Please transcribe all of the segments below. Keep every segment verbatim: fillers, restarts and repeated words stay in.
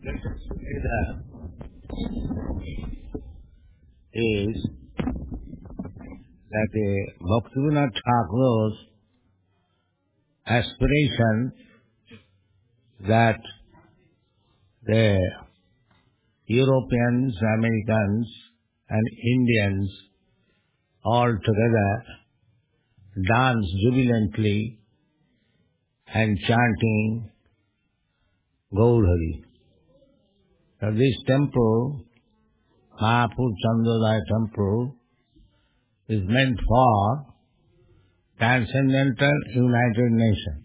is that uh, Bhaktivinoda Thakur's aspiration that the Europeans, Americans and Indians all together dance jubilantly and chanting Gaur Hari. Now this temple, Mayapur Chandrodaya temple, is meant for Transcendental United Nations.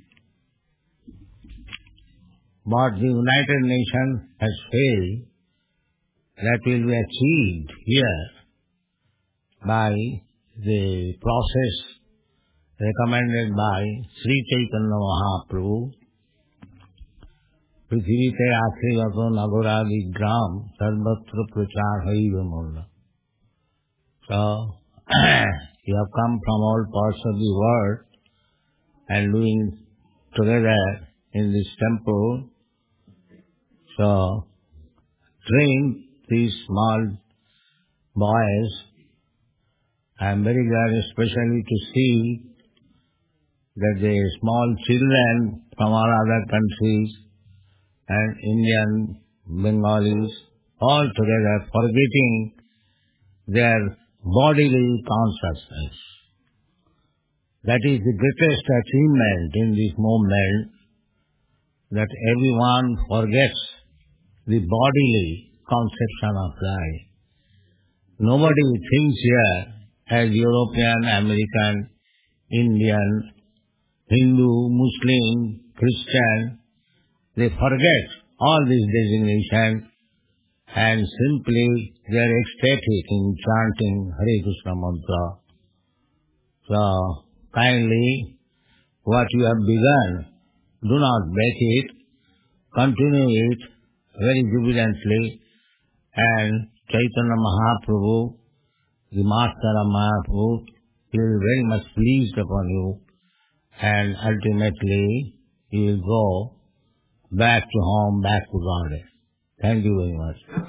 But the United Nations has failed. That will be achieved here by the process recommended by Sri Chaitanya Mahaprabhu. Prithivite akhriyato nagoradi gram sarvatra prachar haiva mulla. So, you have come from all parts of the world and doing together in this temple. So, train these small boys. I am very glad especially to see that the small children from all other countries and Indian, Bengalis, all together forgetting their bodily consciousness. That is the greatest achievement in this movement, that everyone forgets the bodily conception of life. Nobody thinks here as European, American, Indian, Hindu, Muslim, Christian. They forget all these designations and simply they are ecstatic in chanting Hare Krishna mantra. So, kindly, what you have begun, do not break it, continue it very jubilantly, and Chaitanya Mahaprabhu, the master of Mahaprabhu, he will be very much pleased upon you, and ultimately you will go back to home, back to Godhead. Thank you very much.